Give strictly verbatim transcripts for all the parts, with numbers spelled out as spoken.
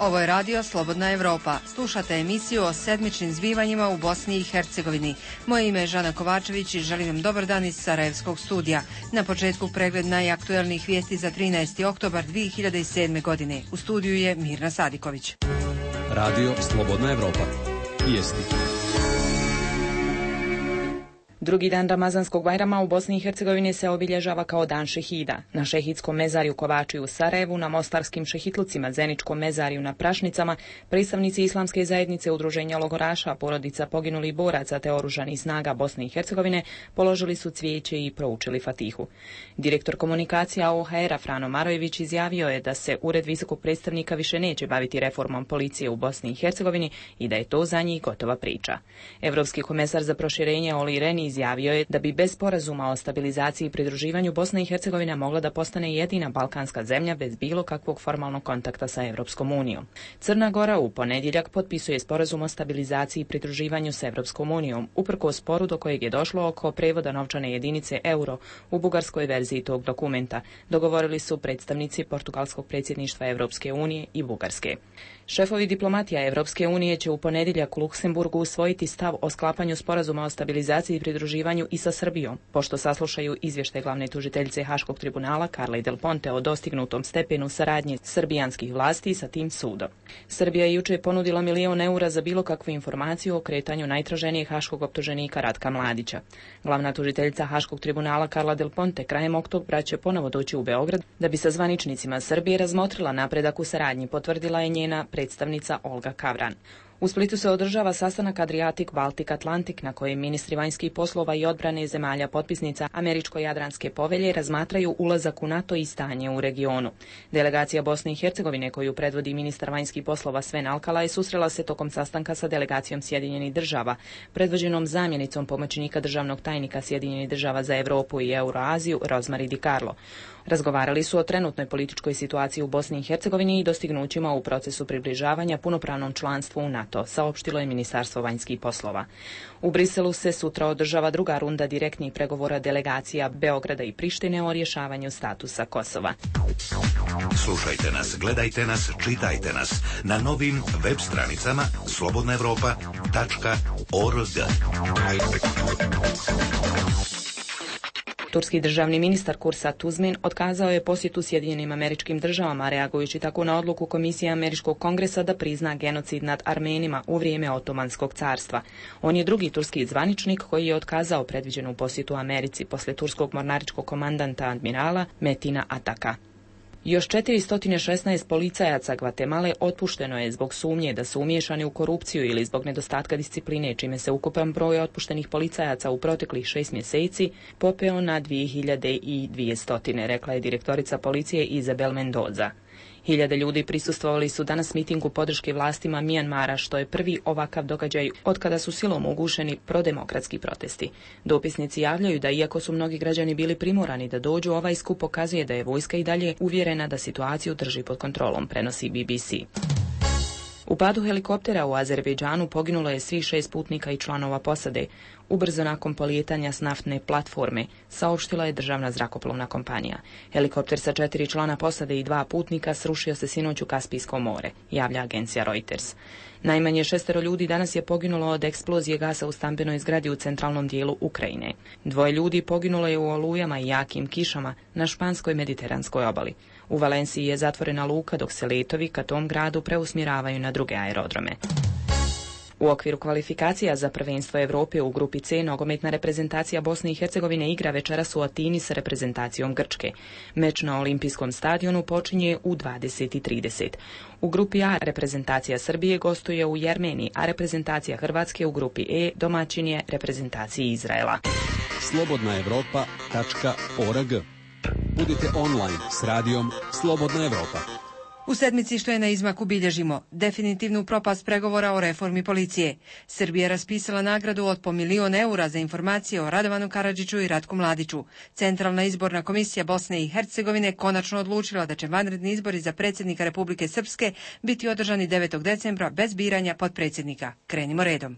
Ovo je radio Slobodna Evropa. Slušate emisiju o sedmičnim zbivanjima u Bosni i Hercegovini. Moje ime je Žana Kovačević i želim vam dobar dan iz Sarajevskog studija. Na početku pregled najaktuelnijih vijesti za trinaesti oktobar dvije hiljade sedme. godine. U studiju je Mirna Sadiković. Radio Slobodna Evropa. Vijesti. Drugi dan Ramazanskog Bajrama u Bosni i Hercegovini se obilježava kao dan šehida. Na šehidskom mezariju Kovači u Sarajevu, na mostarskim šehitlucima, Zeničkom mezariju na Prašnicama, predstavnici islamske zajednice, udruženja logoraša, porodica poginulih boraca te oružanih snaga Bosne i Hercegovine položili su cvijeće i proučili Fatihu. Direktor komunikacija O H R-a Frano Marojević izjavio je da se Ured visokog predstavnika više neće baviti reformom policije u Bosni i Hercegovini i da je to za njih gotova priča. Evropski komesar za proširenje Olli Rehn izjavio je da bi bez sporazuma o stabilizaciji i pridruživanju Bosna i Hercegovina mogla da postane jedina balkanska zemlja bez bilo kakvog formalnog kontakta sa Evropskom unijom. Crna Gora u ponedjeljak potpisuje sporazum o stabilizaciji i pridruživanju sa Evropskom unijom, uprkos sporu do kojeg je došlo oko prevoda novčane jedinice euro u bugarskoj verziji tog dokumenta, dogovorili su predstavnici portugalskog predsjedništva Evropske unije i Bugarske. Šefovi diplomatija Evropske unije će u ponedjeljak u Luksemburgu usvojiti stav o sklapanju sporazuma o stabilizaciji i pridruživanju i sa Srbijom, pošto saslušaju izvještaj glavne tužiteljice Haškog tribunala Carle Del Ponte o dostignutom stepenu saradnje srbijanskih vlasti sa tim sudom. Srbija je juče ponudila milion eura za bilo kakvu informaciju o kretanju najtraženijeg haškog optuženika Ratka Mladića. Glavna tužiteljica Haškog tribunala Carla Del Ponte krajem oktobra će ponovo doći u Beograd da bi sa zvaničnicima Srbije razmotrila napredak u saradnji, potvrdila je njena predstavnica Olga Kavran. U Splitu se održava sastanak Adriatic-Baltic-Atlantik na kojem ministri vanjskih poslova i odbrane zemalja potpisnica Američko-Jadranske povelje razmatraju ulazak u NATO i stanje u regionu. Delegacija Bosne i Hercegovine koju predvodi ministar vanjskih poslova Sven Alkala je susrela se tokom sastanka sa delegacijom Sjedinjenih država, predvođenom zamjenicom pomoćnika državnog tajnika Sjedinjenih država za Europu i Euroaziju Rosemary Di Carlo. Razgovarali su o trenutnoj političkoj situaciji u Bosni i Hercegovini i dostignućima u procesu približavanja punopravnom članstvu u NATO, saopštilo je Ministarstvo vanjskih poslova. U Briselu se sutra održava druga runda direktnih pregovora delegacija Beograda i Prištine o rješavanju statusa Kosova. Slušajte nas, gledajte nas, čitajte nas na novim web stranicama slobodna evropa tačka org. Turski državni ministar Kursat Tuzmin otkazao je posjetu Sjedinjenim Američkim Državama, reagujući tako na odluku Komisije Američkog kongresa da prizna genocid nad Armenima u vrijeme Otomanskog carstva. On je drugi turski zvaničnik koji je otkazao predviđenu posjetu Americi posle turskog mornaričkog komandanta admirala Metina Ataka. Još četiristo šesnaest policajaca Gvatemale otpušteno je zbog sumnje da su umiješani u korupciju ili zbog nedostatka discipline, čime se ukupan broj otpuštenih policajaca u proteklih šest mjeseci popeo na dvije hiljade dvjesto, rekla je direktorica policije Izabel Mendoza. Hiljade ljudi prisustvovali su danas mitingu podrške vlastima Mijanmara, što je prvi ovakav događaj otkada su silom ugušeni prodemokratski protesti. Dopisnici javljaju da iako su mnogi građani bili primorani da dođu, ovaj skup pokazuje da je vojska i dalje uvjerena da situaciju drži pod kontrolom, prenosi B B C. U padu helikoptera u Azerbejdžanu poginulo je svih šest putnika i članova posade, ubrzo nakon polijetanja s naftne platforme, saopštila je državna zrakoplovna kompanija. Helikopter sa četiri člana posade i dva putnika srušio se sinoć u Kaspijsko more, javlja agencija Reuters. Najmanje šestero ljudi danas je poginulo od eksplozije gasa u stambenoj zgradi u centralnom dijelu Ukrajine. Dvoje ljudi poginulo je u olujama i jakim kišama na španskoj mediteranskoj obali. U Valenciji je zatvorena luka dok se letovi ka tom gradu preusmjeravaju na druge aerodrome. U okviru kvalifikacija za prvenstvo Evrope u grupi C nogometna reprezentacija Bosne i Hercegovine igra večeras u Atini sa reprezentacijom Grčke. Meč na olimpijskom stadionu počinje u dvadeset trideset. U grupi A reprezentacija Srbije gostuje u Jermeniji, a reprezentacija Hrvatske u grupi E domaćin je reprezentaciji Izraela. slobodna evropa tačka org. Budite online s radijom Slobodna Evropa. U sedmici što je na izmaku bilježimo definitivnu propast pregovora o reformi policije. Srbija je raspisala nagradu od po milion eura za informacije o Radovanu Karadžiću i Ratku Mladiću. Centralna izborna komisija Bosne i Hercegovine konačno odlučila da će vanredni izbori za predsjednika Republike Srpske biti održani devetog decembra bez biranja potpredsjednika. Krenimo redom.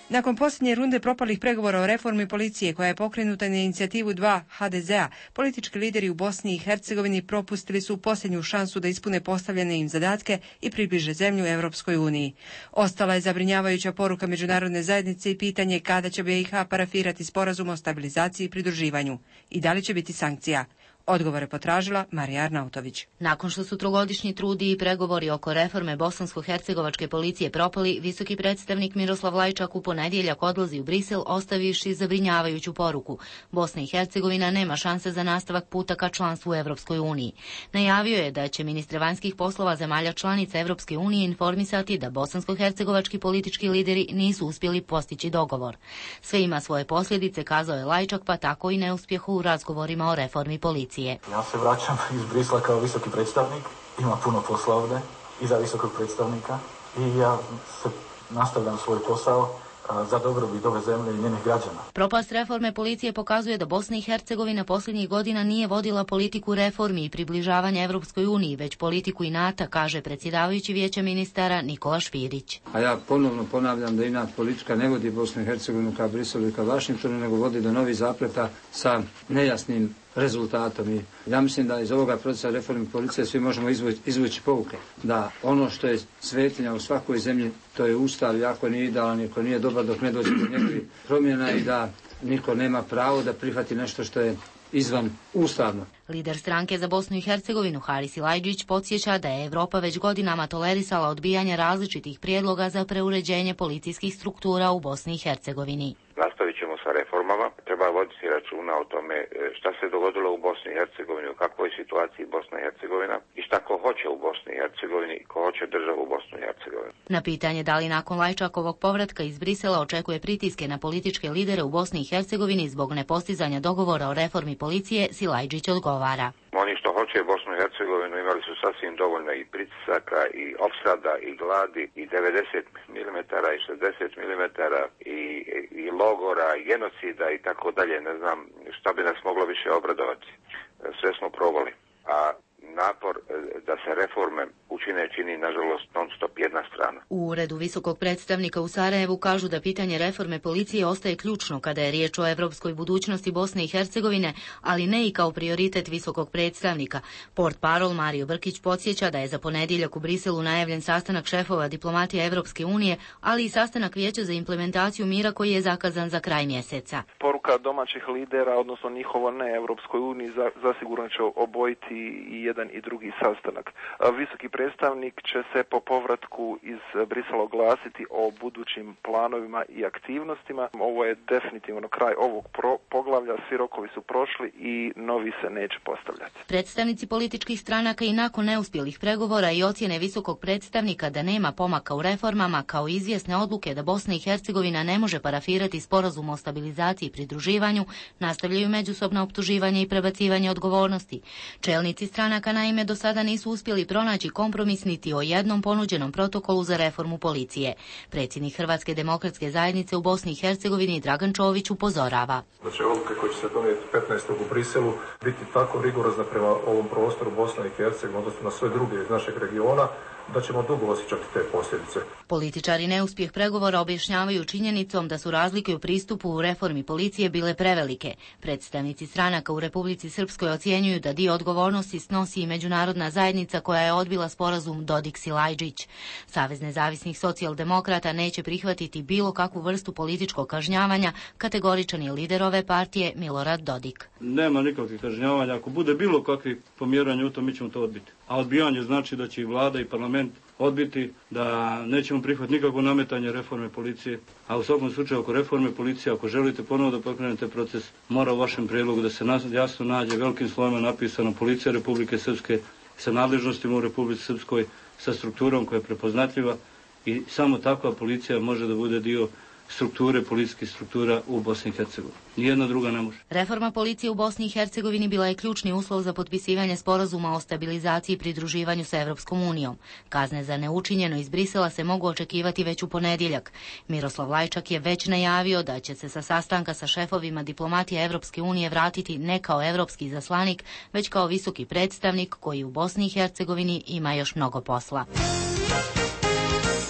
Nakon posljednje runde propalih pregovora o reformi policije koja je pokrenuta na inicijativu dva ha de zea, politički lideri u Bosni i Hercegovini propustili su posljednju šansu da ispune postavljene im zadatke i približe zemlju Europskoj uniji. Ostala je zabrinjavajuća poruka međunarodne zajednice i pitanje kada će be i ha parafirati sporazum o stabilizaciji i pridruživanju i da li će biti sankcija. Odgovore potražila Marija Arnautović. Nakon što su trogodišnji trudi i pregovori oko reforme bosansko-hercegovačke policije propali, visoki predstavnik Miroslav Lajčak u ponedjeljak odlazi u Brisel ostavivši zabrinjavajuću poruku. Bosna i Hercegovina nema šanse za nastavak puta ka članstvu u Europskoj uniji. Najavio je da će ministre vanjskih poslova zemalja članica Europske unije informisati da bosansko-hercegovački politički lideri nisu uspjeli postići dogovor. Sve ima svoje posljedice, kazao je Lajčak, pa tako i neuspjehu u razgovorima o reformi policije. Ja se vraćam iz Brisla kao visoki predstavnik, ima puno posla ovdje i za visokog predstavnika i ja se nastavljam svoj posao za dobrobit ove zemlje i njenih građana. Propast reforme policije pokazuje da Bosna i Hercegovina posljednjih godina nije vodila politiku reformi i približavanja Europskoj uniji, već politiku inata, kaže predsjedavajući Vijeća ministara Nikola Špirić. A ja ponovno ponavljam da inat politika ne vodi Bosnu i Hercegovinu ka Briselu i ka Vašingtonu, nego vodi do novih zapleta sa nejasnim rezultatom. I ja mislim da iz ovoga procesa reforme policije svi možemo izvući, izvući pouke. Da ono što je svetinja u svakoj zemlji, to je ustav, i ako nije idealan, ako nije dobar dok ne dođe do njegovih promjena i da niko nema pravo da prihvati nešto što je izvan ustavno. Lider stranke za Bosnu i Hercegovinu Haris Silajdžić podsjeća da je Evropa već godinama tolerisala odbijanje različitih prijedloga za preuređenje policijskih struktura u Bosni i Hercegovini. Nastavit ćemo sa reformama. Treba voditi računa o tome šta se dogodilo u Bosni i Hercegovini, u kakvoj situaciji Bosna i Hercegovina i šta ko hoće u Bosni i Hercegovini i ko hoće državu u Bosnu i Hercegovini. Na pitanje da li nakon Lajčakovog povratka iz Brisela očekuje pritiske na političke lidere u Bosni i Hercegovini zbog nepostizanja dogovora o reformi policije, Silajdžić odgovara. Oni što hoće Bosnu i Hercegovinu imali su sasvim dovoljno i pritisaka i opsada i gladi i devedeset milimetara i šezdeset milimetara i, i logora i genocida i tako dalje. Ne znam šta bi nas moglo više obradovati. Sve smo probali. A napor da se reforme učine čini, nažalost, non stop jedna strana. U uredu visokog predstavnika u Sarajevu kažu da pitanje reforme policije ostaje ključno kada je riječ o evropskoj budućnosti Bosne i Hercegovine, ali ne i kao prioritet visokog predstavnika. Portparol Mario Brkić podsjeća da je za ponedjeljak u Briselu najavljen sastanak šefova diplomatije Evropske unije, ali i sastanak Vijeća za implementaciju mira koji je zakazan za kraj mjeseca. Poruka domaćih lidera, odnosno njihovo ne Evropskoj uniji, zasigurno će obojiti i jedan i drugi sastanak. Visoki predstavnik će se po povratku iz Brisela oglasiti o budućim planovima i aktivnostima. Ovo je definitivno kraj ovog pro- poglavlja, svi rokovi su prošli i novi se neće postavljati. Predstavnici političkih stranaka i nakon neuspjelih pregovora i ocjene visokog predstavnika da nema pomaka u reformama, kao izvjesne odluke da Bosna i Hercegovina ne može parafirati sporazum o stabilizaciji i pridruživanju, nastavljaju međusobno optuživanje i prebacivanje odgovornosti. Čelnici stranaka naime do sada nisu uspjeli pronaći kompromis niti o jednom ponuđenom protokolu za reformu policije. Predsjednik Hrvatske demokratske zajednice u Bosni i Hercegovini Dragan Čović upozorava. Da će odluke koje će se donijeti petnaestog u Briselu biti tako rigorozne prema ovom prostoru Bosne i Hercegovine, odnosno na sve druge iz našeg regiona, da ćemo dugo osjećati te posljedice. Političari neuspjeh pregovora objašnjavaju činjenicom da su razlike u pristupu u reformi policije bile prevelike. Predstavnici stranaka u Republici Srpskoj ocjenjuju da dio odgovornosti snosi i međunarodna zajednica koja je odbila sporazum Dodik-Silajdžić. Savez nezavisnih socijaldemokrata neće prihvatiti bilo kakvu vrstu političkog kažnjavanja, kategoričan je lider ove partije Milorad Dodik. Nema nikakvih kažnjavanja. Ako bude bilo kakvih pomjeranja u to, mi ćemo to odbiti. A odbijanje znači da će i vlada i parlament odbiti, da nećemo prihvatiti nikakvo nametanje reforme policije. A u svakom slučaju oko reforme policije, ako želite ponovo da pokrenete proces, mora u vašem prijedlogu da se jasno nađe velikim slovima napisano Policija Republike Srpske sa nadležnostima u Republici Srpskoj, sa strukturom koja je prepoznatljiva i samo takva policija može da bude dio strukture, policijskih struktura u Bosni i Hercegovini. Nijedna druga ne može. Reforma policije u Bosni i Hercegovini bila je ključni uslov za potpisivanje sporazuma o stabilizaciji i pridruživanju sa Evropskom unijom. Kazne za neučinjeno iz Brisela se mogu očekivati već u ponedjeljak. Miroslav Lajčak je već najavio da će se sa sastanka sa šefovima diplomatije Evropske unije vratiti ne kao evropski izaslanik, već kao visoki predstavnik koji u Bosni i Hercegovini ima još mnogo posla.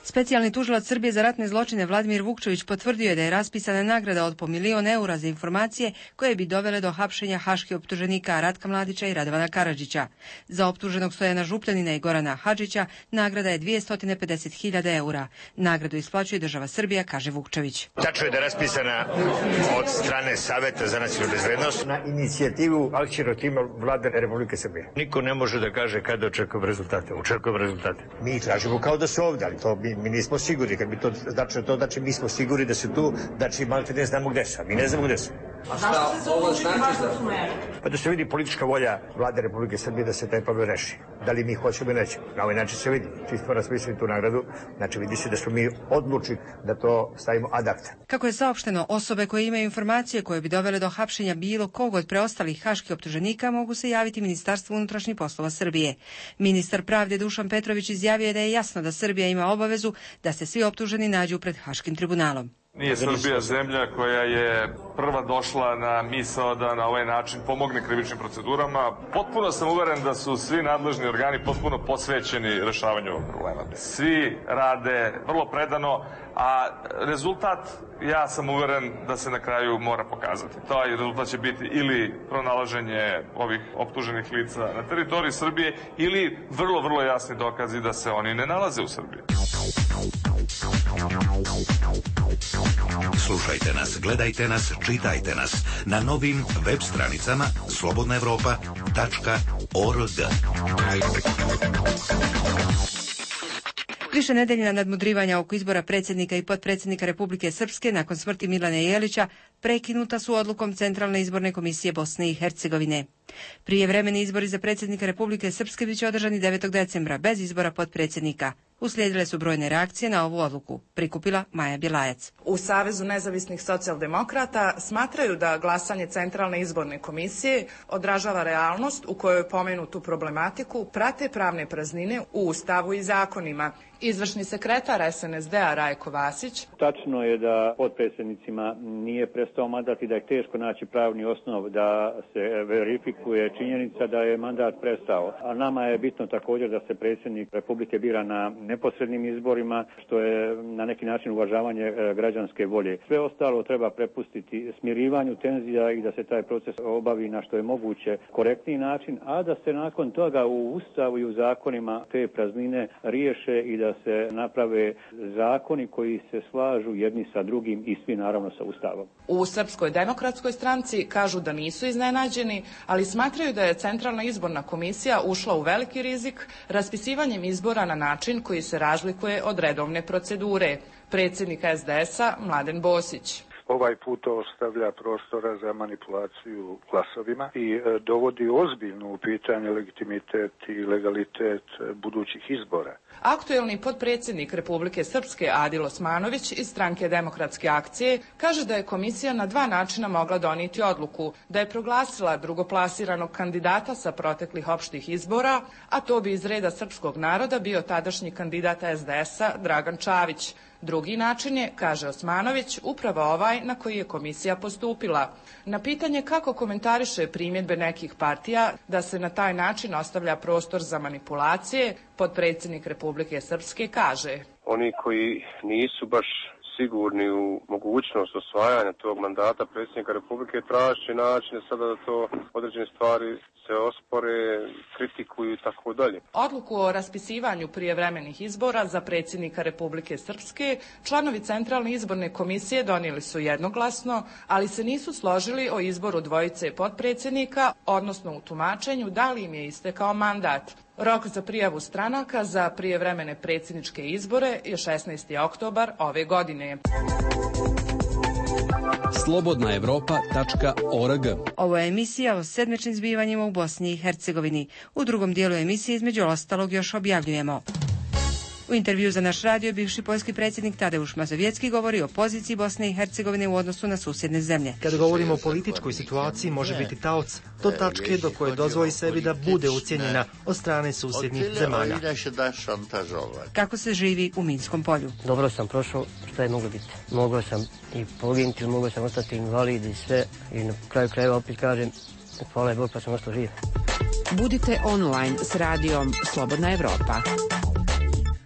Specijalni tužilac Srbije za ratne zločine Vladimir Vukčević potvrdio je da je raspisana nagrada od po milion eura za informacije koje bi dovele do hapšenja haških optuženika Ratka Mladića i Radovana Karadžića. Za optuženog Stojana Župljanina i Gorana Hadžića nagrada je dvjesto pedeset hiljada eura. Nagradu isplaćuje država Srbija, kaže Vukčević. Tačno je da je raspisana od strane Saveta za nacionalnu bezbednost na inicijativu akcionog tima Vlade Republike Srbije. Niko ne može da kaže kada očekujemo rezultate. Očekujemo rezultate. Mi tražimo kao da su ovdje, ali to mi, mi nismo sigurni. Kad bi to znači to znači mi smo sigurni da su tu, znači malte ne znamo gde su. Mi ne znamo gde su. A šta ovo znači za? Pa da se vidi politička volja Vlade Republike Srbije da se taj problem reši. Da li mi hoćemo ili nećemo. Na ovaj način se vidi. Čisto raspisali tu nagradu, znači vidi se da smo mi odlučili da to stavimo ad acta. Kako je saopšteno, osobe koje imaju informacije koje bi dovele do hapšenja bilo kog od preostalih haških optuženika mogu se javiti Ministarstvu unutrašnjih poslova Srbije. Ministar pravde Dušan Petrović izjavio je da je jasno da Srbija ima obavezu da se svi optuženi nađu pred Haškim tribunalom. Nije Srbija zemlja koja je prva došla na misao da na ovaj način pomogne krivičnim procedurama. Potpuno sam uveren da su svi nadležni organi potpuno posvećeni rešavanju ovog problema. Svi rade vrlo predano, a rezultat, ja sam uveren da se na kraju mora pokazati. Taj rezultat će biti ili pronalaženje ovih optuženih lica na teritoriji Srbije ili vrlo, vrlo jasni dokazi da se oni ne nalaze u Srbiji. Slušajte nas, gledajte nas, čitajte nas na novim web stranicama slobodna evropa tačka org. Više nedeljna nadmudrivanja oko izbora predsjednika i potpredsjednika Republike Srpske nakon smrti Milana Jelića prekinuta su odlukom Centralne izborne komisije Bosne i Hercegovine. Prijevremeni izbori za predsjednika Republike Srpske biće održani devetog decembra bez izbora potpredsjednika. Uslijedile su brojne reakcije na ovu odluku, prikupila Maja Bjelajac. U Savezu nezavisnih socijaldemokrata smatraju da glasanje Centralne izborne komisije odražava realnost u kojoj pomenutu problematiku prate pravne praznine u Ustavu i zakonima. Izvršni sekretar es en es de-a Rajko Vasić. Tačno je da potpredsjednicima nije prestao mandat i da je teško naći pravni osnov da se verifikuje činjenica da je mandat prestao. A nama je bitno također da se predsjednik Republike bira na neposrednim izborima, što je na neki način uvažavanje građanske volje. Sve ostalo treba prepustiti smirivanju tenzija i da se taj proces obavi na što je moguće korektniji način, a da se nakon toga u Ustavu i u zakonima te praznine riješe i da se naprave zakoni koji se slažu jedni sa drugim i svi naravno sa Ustavom. U Srpskoj demokratskoj stranci kažu da nisu iznenađeni, ali smatraju da je Centralna izborna komisija ušla u veliki rizik raspisivanjem izbora na način koji se razlikuje od redovne procedure. Predsjednik es de es-a Mladen Bosić. Ovaj put ostavlja prostora za manipulaciju glasovima i e, dovodi ozbiljno u pitanje legitimitet i legalitet budućih izbora. Aktuelni potpredsjednik Republike Srpske Adil Osmanović iz stranke Demokratske akcije kaže da je komisija na dva načina mogla donijeti odluku, da je proglasila drugoplasiranog kandidata sa proteklih opštih izbora, a to bi iz reda srpskog naroda bio tadašnji kandidat es de es-a Dragan Čavić. Drugi način je, kaže Osmanović, upravo ovaj na koji je komisija postupila. Na pitanje kako komentariše primjedbe nekih partija da se na taj način ostavlja prostor za manipulacije, potpredsjednik Republike Srpske kaže: Oni koji nisu baš sigurni u mogućnost osvajanja tog mandata predsjednika Republike traži načine sada da to određene stvari se ospore, kritikuju i tako dalje. Odluku o raspisivanju prijevremenih izbora za predsjednika Republike Srpske članovi Centralne izborne komisije donijeli su jednoglasno, ali se nisu složili o izboru dvojice potpredsjednika, odnosno u tumačenju da li im je istekao mandat. Rok za prijavu stranaka za prijevremene predsjedničke izbore je šesnaesti oktobar ove godine. slobodna evropa tačka org. Ovo je emisija o sedmičnim zbivanjima u Bosni i Hercegovini. U drugom dijelu emisije između ostalog još objavljujemo. U intervju za naš radio bivši poljski predsjednik Tadeusz Mazowiecki govori o poziciji Bosne i Hercegovine u odnosu na susjedne zemlje. Kada govorimo o političkoj situaciji, može biti taoc do tačke do koje dozvoli sebi da bude ucijenjena od strane susjednih zemalja. Kako se živi u Minskom polju? Dobro sam prošao, što je moglo biti. Mogao sam i poginuti, mogao sam ostati invalid i sve. I na kraju krajeva opet kažem, hvala je Bog pa sam ostao živ. Budite online s radijom Slobodna Evropa.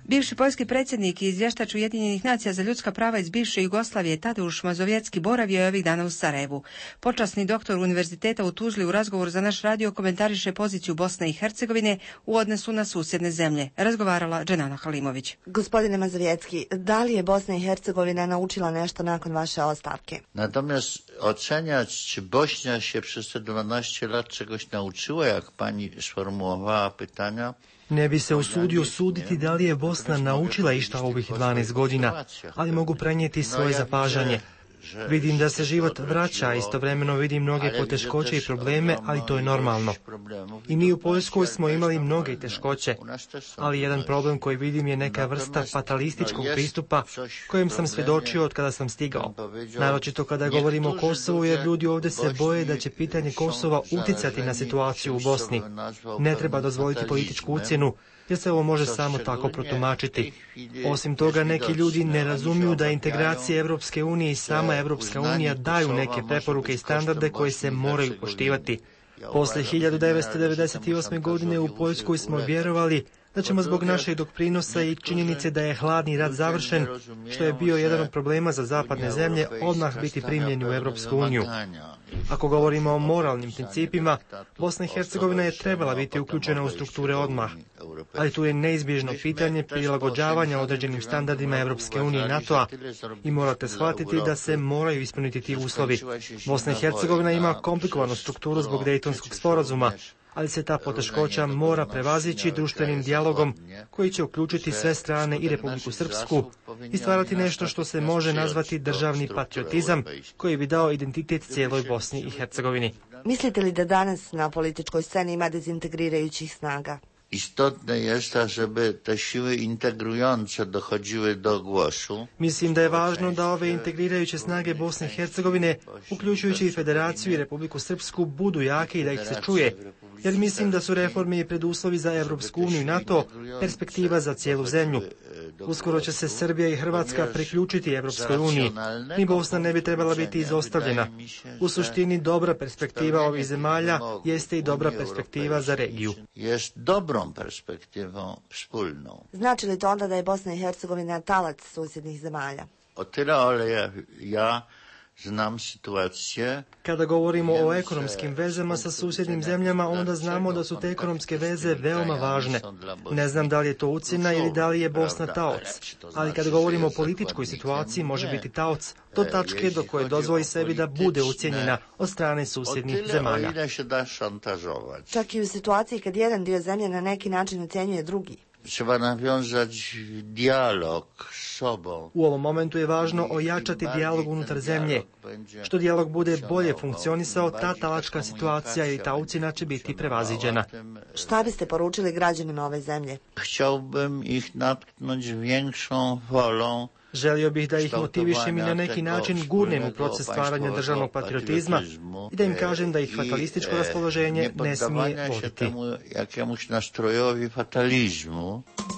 Bivši poljski predsjednik i izvještač Ujedinjenih nacija za ljudska prava iz bivše Jugoslavije Tadeusz Mazovjetski boravio je ovih dana u Sarajevu. Počasni doktor Univerziteta u Tuzli u razgovoru za naš radio komentariše poziciju Bosne i Hercegovine u odnosu na susjedne zemlje. Razgovarala Dženana Halimović. Gospodine Mazovjetski, da li je Bosna i Hercegovina naučila nešto nakon vaše ostavke? Natomiast oceniać, czy Bośnia się przez te dwanaście lat czegoś nauczyła, jak pani sformułowała pytania, ne bi se usudio suditi da li je Bosna naučila išta ovih dvanaest godina, ali mogu prenijeti svoje zapažanje. Vidim da se život vraća, a istovremeno vidim mnoge poteškoće i probleme, ali to je normalno. I mi u Poljskoj smo imali mnoge teškoće, ali jedan problem koji vidim je neka vrsta fatalističkog pristupa kojem sam svjedočio od kada sam stigao. Naročito kada govorimo o Kosovu, jer ljudi ovdje se boje da će pitanje Kosova uticati na situaciju u Bosni. Ne treba dozvoliti političku ucjenu, jer se ovo može samo tako protumačiti. Osim toga, neki ljudi ne razumiju da integracije Evropske unije i sama Evropska unija daju neke preporuke i standarde koje se moraju poštivati. Poslije hiljadu devetsto devedeset osme. godine u Poljskoj smo vjerovali da ćemo zbog našeg doprinosa i činjenice da je hladni rat završen, što je bio jedan od problema za zapadne zemlje, odmah biti primljeni u Evropsku uniju. Ako govorimo o moralnim principima, Bosna i Hercegovina je trebala biti uključena u strukture odmah, ali tu je neizbježno pitanje prilagođavanja određenim standardima Evropske unije i NATO-a i morate shvatiti da se moraju ispuniti ti uslovi. Bosna i Hercegovina ima komplikovanu strukturu zbog Dejtonskog sporazuma, ali se ta poteškoća mora prevazići društvenim dijalogom koji će uključiti sve strane i Republiku Srpsku i stvarati nešto što se može nazvati državni patriotizam koji bi dao identitet cijeloj Bosni i Hercegovini. Mislite li da danas na političkoj sceni ima dezintegrirajućih snaga? Istotne jest, żeby te siły integrujące dochodziły do głosu. Mislim da je važno da ove integrirajuće snage Bosne i Hercegovine, uključujući i Federaciju i Republiku Srpsku, budu jake i da ih se čuje. Jer mislim da su reforme i preduslovi za Evropsku uniju i NATO perspektiva za cijelu zemlju. Uskoro će se Srbija i Hrvatska priključiti Evropskoj uniji. Ni Bosna ne bi trebala biti izostavljena. U suštini dobra perspektiva ovih zemalja jeste i dobra perspektiva za regiju. Jest dobrom perspektivom wspólną. Znači li to onda da je Bosna i Hercegovina talac susjednih zemalja? O tyle, ale ja znam situacije. Kada govorimo o ekonomskim vezama sa susjednim zemljama, onda znamo da su te ekonomske veze veoma važne. Ne znam da li je to ucjena ili da li je Bosna taoc. Ali kada govorimo o političkoj situaciji, može biti taoc do tačke do koje dozvoli sebi da bude ucijenjena od strane susjednih zemalja. Čak i u situaciji kad jedan dio zemlje na neki način ucijenjuje drugi. Treba nawiązać dijalog s sobom. U ovom momentu je važno ojačati dijalog unutar zemlje. Što dijalog bude bolje funkcionisao, ta talačka situacija i ta ucjena će biti prevaziđena. Šta biste poručili građanima ove zemlje? Chciałbym ih natknąć większą wolą. Želio bih da ih motivišem i na neki način gurnem u proces stvaranja državnog patriotizma i da im kažem da ih fatalističko raspoloženje ne smije voditi. Jakiemuś nastrojowi fatalizmu.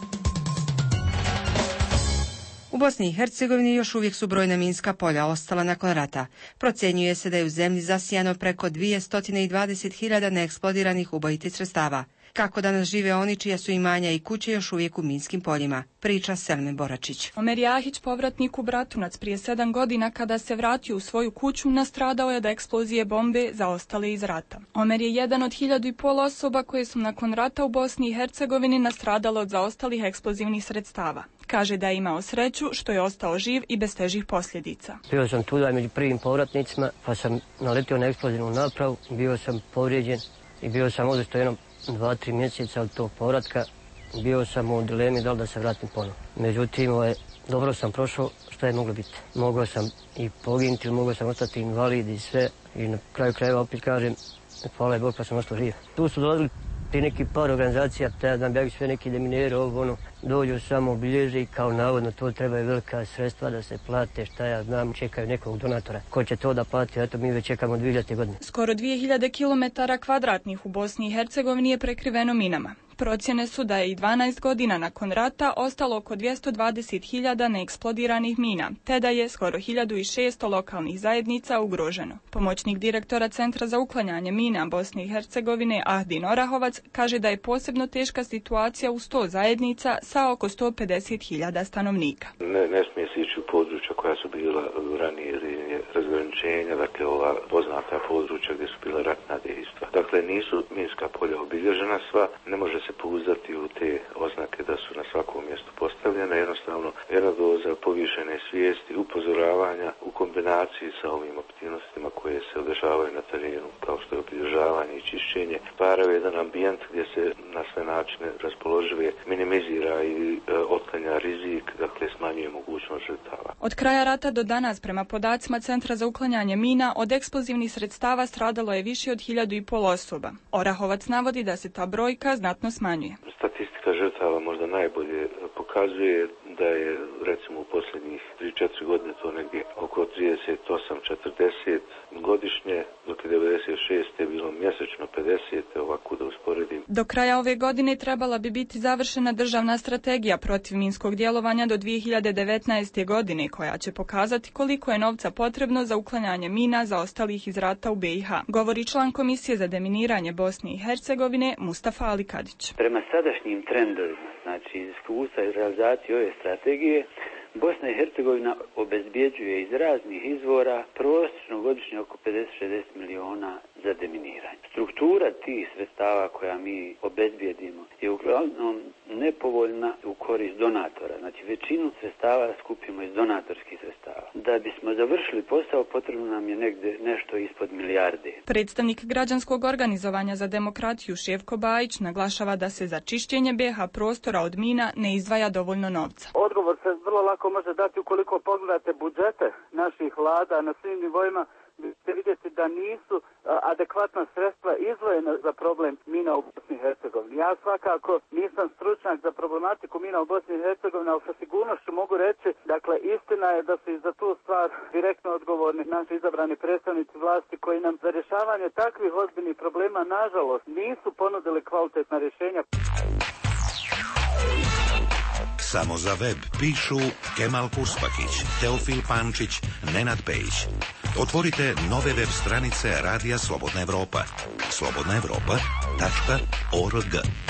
U Bosni i Hercegovini još uvijek su brojna minska polja ostala nakon rata. Procjenjuje se da je u zemlji zasijano preko dvjesto dvadeset hiljada neeksplodiranih ubojitih sredstava. Kako danas žive oni čija su imanja i kuće još uvijek u minskim poljima, priča Selme Boračić. Omer Jahić, povratnik u Bratunac, prije sedam godina kada se vratio u svoju kuću, nastradao je od eksplozije bombe zaostale iz rata. Omer je jedan od hiljadu i pol osoba koje su nakon rata u Bosni i Hercegovini nastradale od zaostalih eksplozivnih sredstava. Kaže da je imao sreću što je ostao živ i bez težih posljedica. Bio sam tu među prvim povratnicima, pa sam naletio na eksplozivnu napravu, bio sam povrijeđen i bio sam ovdje jednom dva, tri mjeseca od tog povratka. Bio sam u dilemi da li da se vratim ponovno. Međutim, ovaj, dobro sam prošao što je moglo biti. Mogao sam i poginuti, mogao sam ostati invalid i sve. I na kraju krajeva opet kažem, hvala je Bog pa sam ostao živ. Tu su dolazili ti neki par organizacija, te znam bjagi sve neki demineri, ovo ono, dođu samo obilježe i kao navodno to trebaju velika sredstva da se plate, šta ja znam, čekaju nekog donatora. Ko će to da plati, eto mi već čekamo dvije hiljade godine. Skoro dvije hiljade kilometara kvadratnih u Bosni i Hercegovini je prekriveno minama. Procjene su da je i dvanaest godina nakon rata ostalo oko dvjesto dvadeset hiljada neeksplodiranih mina, te da je skoro hiljadu šesto lokalnih zajednica ugroženo. Pomoćnik direktora Centra za uklanjanje mina Bosne i Hercegovine Ahdin Orahovac kaže da je posebno teška situacija u sto zajednica sa oko sto pedeset hiljada stanovnika. Ne, ne smije se ići u područja koja su bila ranije razgraničenja, dakle ova poznata područja gdje su bila ratna dejstva. Dakle, nisu minska polja obilježena sva, ne može se pouzdati u te oznake da su na svakom mjestu postavljene, jednostavno jedna doza povišene svijesti, upozoravanja u kombinaciji sa ovim aktivnostima koje se održavaju na terenu, kao što je obilježavanje i čišćenje, stvaraju jedan ambijent gdje se na sve načine raspoložive minimizira i e, otklanja rizik, dakle smanjuje mogućnost žrtava. Od kraja rata do danas, prema podacima Centra za uklanjanje mina, od eksplozivnih sredstava stradalo je više od hiljadu i pol osoba. Orahovac navodi da se ta brojka znatno smanjuje. Statistika žrtava možda najbolje pokazuje da je recimo u posljednjih tri četiri godine to negdje oko trideset osam četrdeset godišnje, dok je devedeset šeste bilo mjesečno pedeset, ovako da usporedim. Do kraja ove godine trebala bi biti završena državna strategija protiv minskog djelovanja do dvije hiljade devetnaeste. godine, koja će pokazati koliko je novca potrebno za uklanjanje mina zaostalih iz rata u B i H, govori član Komisije za deminiranje Bosne i Hercegovine Mustafa Ali Kadić. Prema sadašnjim trendovima, znači iz iskustva i realizacije ove strategije, Bosna i Hercegovina obezbjeđuje iz raznih izvora prosječno godišnje oko pedeset do šezdeset miliona za deminiranje. Struktura tih sredstava koja mi obezbijedimo je uglavnom nepovoljna u korist donatora. Znači većinu sredstava skupimo iz donatorskih sredstava. Da bismo završili posao potrebno nam je negdje nešto ispod milijarde. Predstavnik građanskog organizovanja za demokratiju Ševko Bajić naglašava da se za čišćenje B i H prostora od mina ne izdvaja dovoljno novca. Odgovor se vrlo lako može dati ukoliko pogledate budžete naših vlada na svim nivoima, ćete vidjeti da nisu adekvatna sredstva izdvojena za problem mina u Bosni i Hercegovini. Ja svakako nisam stručnjak za problematiku mina u Bosni i Hercegovini, ali sa sigurnošću mogu reći, dakle, istina je da su i za tu stvar direktno odgovorni naši izabrani predstavnici vlasti koji nam za rješavanje takvih ozbiljnih problema, nažalost, nisu ponudili kvalitetna rješenja. Samo za web pišu Kemal Puspakić, Teofil Pančić, Nenad Pejić. Otvorite nove web stranice Radija Slobodna Evropa. slobodna evropa tačka org.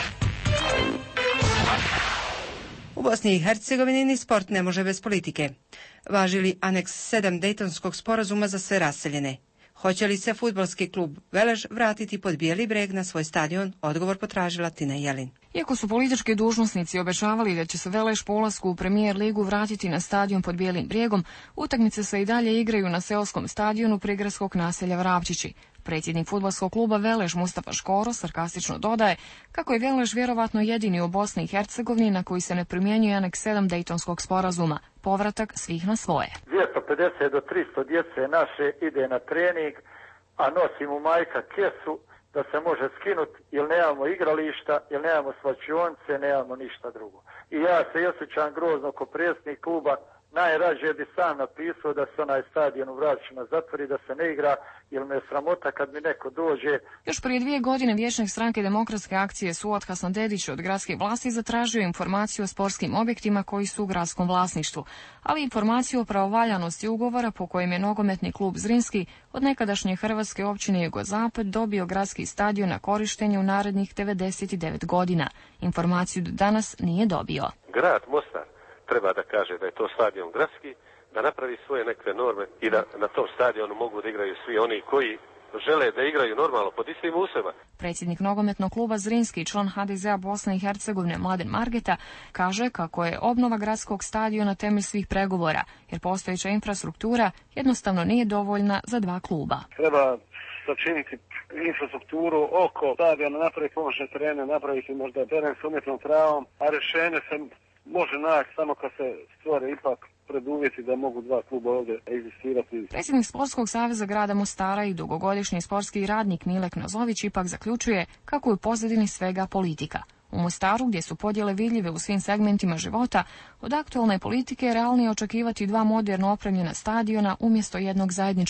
U Bosni i Hercegovini ni sport ne može bez politike. Važi li aneks sedam Dejtonskog sporazuma za sve raseljene? Hoće li se fudbalski klub Velež vratiti pod Bijeli breg na svoj stadion? Odgovor potražila Tina Jelin. Iako su politički dužnosnici obećavali da će se Velež po ulasku u Premijer ligu vratiti na stadion pod Bijelim brijegom, utakmice se i dalje igraju na seoskom stadionu prigradskog naselja Vrapčići. Predsjednik fudbalskog kluba Velež Mustafa Škoro sarkastično dodaje kako je Velež vjerovatno jedini u Bosni i Hercegovini na koji se ne primjenjuje aneks sedam Dejtonskog sporazuma, povratak svih na svoje. dvjesto pedeset do tristo djece naše ide na trening, a nosi mu majka kesu da se može skinuti jer nemamo igrališta, jer nemamo svačionice, nemamo ništa drugo. I ja se osjećam grozno ko predsjednik kluba, najrađe bi sam napisao da se onaj stadion u Vrapčićima zatvori, da se ne igra, jer me je sramota kad mi neko dođe. Još prije dvije godine vijećnik stranke Demokratske akcije Suat Hasanbedić od gradske vlasti zatražio informaciju o sportskim objektima koji su u gradskom vlasništvu, ali informaciju o pravovaljanosti ugovora po kojem je nogometni klub Zrinski od nekadašnje hrvatske općine Jugozapad dobio gradski stadion na korištenje u narednih devedeset devet godina. Informaciju do danas nije dobio. Grad Mostar treba da kaže da je to stadion gradski, da napravi svoje neke norme i da na tom stadionu mogu da igraju svi oni koji žele da igraju normalno pod istim uslovima. Predsjednik nogometnog kluba Zrinski i član ha de zea Bosne i Hercegovine Mladen Margeta kaže kako je obnova gradskog stadiona temelj svih pregovora, jer postojeća infrastruktura jednostavno nije dovoljna za dva kluba. Treba sačiniti infrastrukturu oko stadiona, napraviti pomoćne terene, napraviti možda teren s umjetnom travom, a rješenje se može naći samo kad se stvore ipak preduvjeti da mogu dva kluba ovdje egzistirati. Predsjednik Sportskog saveza grada Mostara i dugogodišnji sportski radnik Milek Nozović ipak zaključuje kako je u pozadini svega politika. U Mostaru, gdje su podjele vidljive u svim segmentima života, od aktualne politike je realnije očekivati dva moderno opremljena stadiona umjesto jednog zajedničkog,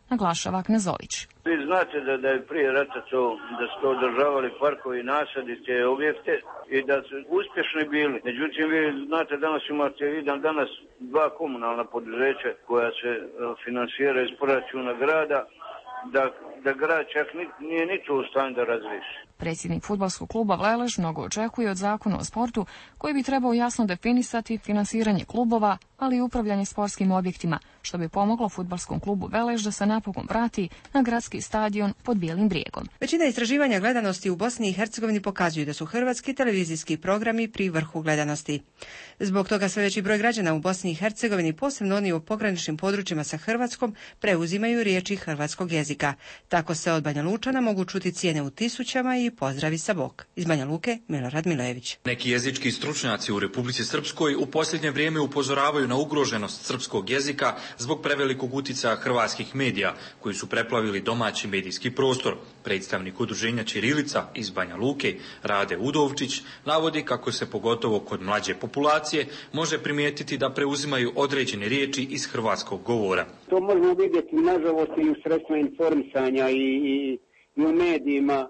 naglašava Knezović. Vi znate da, da je prije rata to, da su to održavali parkovi, nasadi, te objekte i da su uspješni bili. Međutim, vi znate, danas imate jedan danas dva komunalna poduzeća koja se finansira iz proračuna grada, da, da grad čak nije ni to u stanju da razriješi. Predsjednik fudbalskog kluba Vlelež mnogo očekuje od zakona o sportu koji bi trebao jasno definisati finansiranje klubova, ali i upravljanje sportskim objektima, što bi pomoglo fudbalskom klubu Velež da se napokon vrati na gradski stadion pod Bijelim brijegom. Većina istraživanja gledanosti u Bosni i Hercegovini pokazuju da su hrvatski televizijski programi pri vrhu gledanosti. Zbog toga sve veći broj građana u Bosni i Hercegovini, posebno oni u pograničnim područjima sa Hrvatskom, preuzimaju riječi hrvatskog jezika. Tako se od Banja Lučana mogu čuti cijene u tisućama i pozdravi sa bok. Iz Banja Luke, Milorad Milojević. Neki jezički stručnjaci u Republici Srpskoj u posljednje vrijeme upozoravaju na ugroženost srpskog jezika zbog prevelikog utjecaja hrvatskih medija koji su preplavili domaći medijski prostor. Predstavnik udruženja Ćirilica iz Banja Luke, Rade Udovčić, navodi kako se pogotovo kod mlađe populacije može primijetiti da preuzimaju određene riječi iz hrvatskog govora. To možemo vidjeti nažalost i u sredstvima informisanja i, i, i u medijima.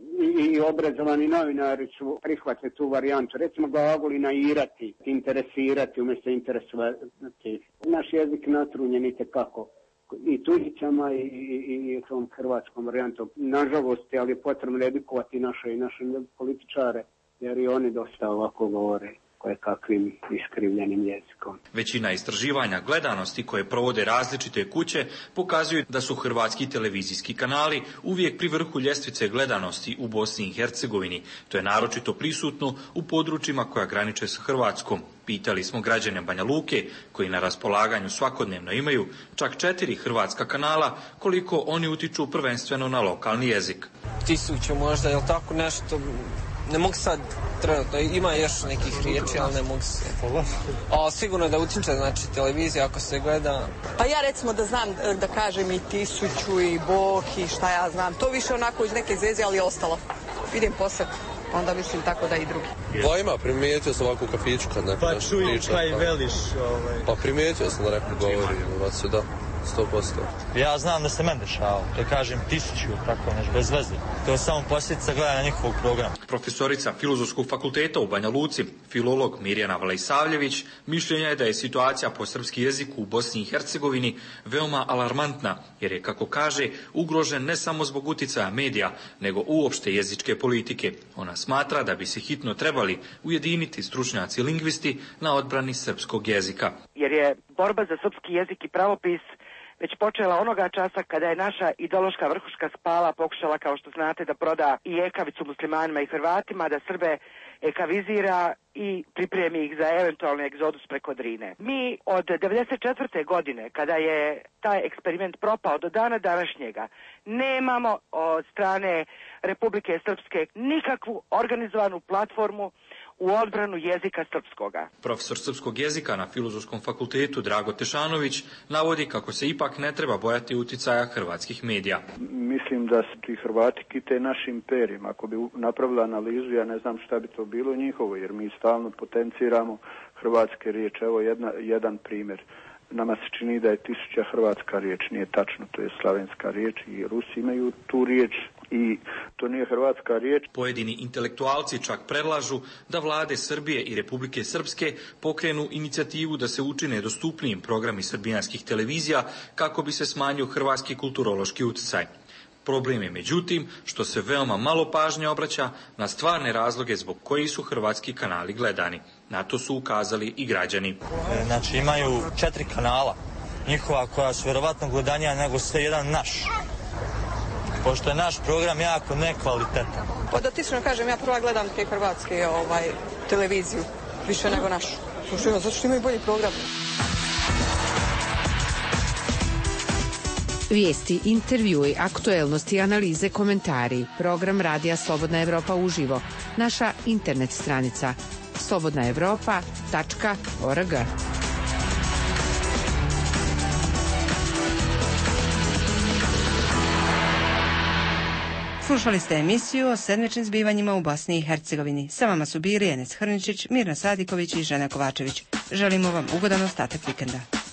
I obrazovani novinari su prihvatili tu varijantu. Recimo glagoli nairati, interesirati umjesto interesovati. Naš jezik natrunjen itekako i tuđicama i, i, i tom hrvatskom varijantom. Nažalost, ali je potrebno edukovati naše i naše političare, jer i oni dosta ovako govore kakvim iskrivljenim jezikom. Većina istraživanja gledanosti koje provode različite kuće pokazuju da su hrvatski televizijski kanali uvijek pri vrhu ljestvice gledanosti u Bosni i Hercegovini. To je naročito prisutno u područjima koja graniče sa Hrvatskom. Pitali smo građane Banja Luke, koji na raspolaganju svakodnevno imaju čak četiri hrvatska kanala, koliko oni utiču prvenstveno na lokalni jezik. Tisuću možda, je li tako nešto? Ne mogu sad trenutno, ima još nekih riječi, ali ne mogu se. A sigurno da utiče, znači, televizija ako se gleda. Pa ja recimo da znam da kažem i tisuću i bok i šta ja znam. To više onako iz neke zveze, ali je ostalo. Idem posle, onda mislim tako da i drugi. Pa ima, primijetio sam ovako u kafiću kad neko pa čuj, priča. Pa čuj, pa i veliš. Ovaj. Pa primijetio sam da neko govori, vas da. sto posto. Ja znam da se meni dešava, da kažem tisuću, tako nešto, bez veze. To je samo posljedica gledanja njihovog programa. Profesorica Filozofskog fakulteta u Banja Luci, filolog Mirjana Vlajsavljević, mišljenja je da je situacija po srpski jezik u Bosni i Hercegovini veoma alarmantna, jer je, kako kaže, ugrožen ne samo zbog uticaja medija, nego uopšte jezičke politike. Ona smatra da bi se hitno trebali ujediniti stručnjaci lingvisti na odbrani srpskog jezika. Jer je borba za srpski jezik i pravopis već počela onoga časa kada je naša ideološka vrhuška spala pokušala, kao što znate, da proda i ekavicu muslimanima i Hrvatima, da Srbe ekavizira i pripremi ih za eventualni egzodus preko Drine. Mi od devedeset četvrte godine, kada je taj eksperiment propao do dana današnjega, nemamo od strane Republike Srpske nikakvu organizovanu platformu u odbranu jezika srpskoga. Profesor srpskog jezika na Filozofskom fakultetu Drago Tešanović navodi kako se ipak ne treba bojati uticaja hrvatskih medija. Mislim da su ti Hrvati kite našim perima. Ako bi napravila analizu, ja ne znam šta bi to bilo njihovo, jer mi stalno potenciramo hrvatske riječi. Evo jedna, jedan primjer. Nama se čini da je tisuća hrvatska riječ, nije tačno, to je slavenska riječ i Rusi imaju tu riječ i to nije hrvatska riječ. Pojedini intelektualci čak predlažu da vlade Srbije i Republike Srpske pokrenu inicijativu da se učine dostupnijim programi srbijanskih televizija kako bi se smanjio hrvatski kulturološki utjecaj. Problem je međutim što se veoma malo pažnje obraća na stvarne razloge zbog kojih su hrvatski kanali gledani. Na to su ukazali i građani. Znači imaju četiri kanala, njihova koja su vjerovatno gledanija nego sve jedan naš. Pošto je naš program jako nekvalitetan. Pa da ti što kažem, ja prva gledam te hrvatske ovaj, televiziju, više nego našu. Zato što imaju bolji program. Vijesti, intervjui, aktuelnosti, analize, komentari. Program Radija Slobodna Evropa uživo. Naša internet stranica slobodna evropa tačka org. Slušali ste emisiju o sedmičnim zbivanjima u Bosni i Hercegovini. Sa vama su bili Enes Hrničić, Mirna Sadiković i Žena Kovačević. Želimo vam ugodan ostatak vikenda.